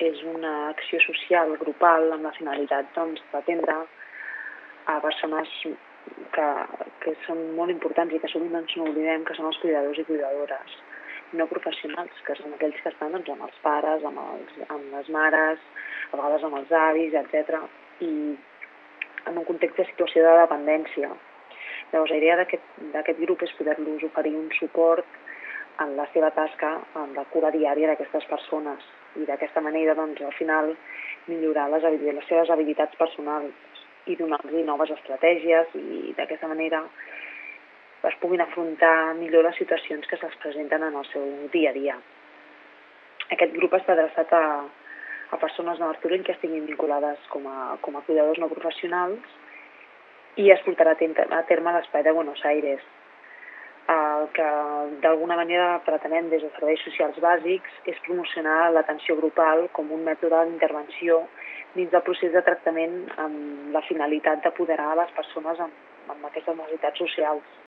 és una acció social grupal amb la finalitat d'atendre a persones que són molt importants i que sovint no oblidem, que són els cuidadors i cuidadores no professionals, que són aquells que estan amb els pares, amb les mares, a vegades amb els avis, etc. I en un context de situació de dependència. Llavors, la idea d'aquest grup és poder-los oferir un suport en la seva tasca, en la cura diària d'aquestes persones i d'aquesta manera, al final, millorar les seves habilitats personals i donar-los noves estratègies i d'aquesta manera es puguin afrontar millor les situacions que se'ls presenten en el seu dia a dia. Aquest grup està adreçat a persones de Martorell que estiguin vinculades com a cuidadors no professionals i es portarà a terme a l'Espai de Buenos Aires. El que d'alguna manera pretenem des de serveis socials bàsics és promocionar l'atenció grupal com un mètode d'intervenció dins del procés de tractament amb la finalitat d'apoderar les persones amb aquestes necessitats socials.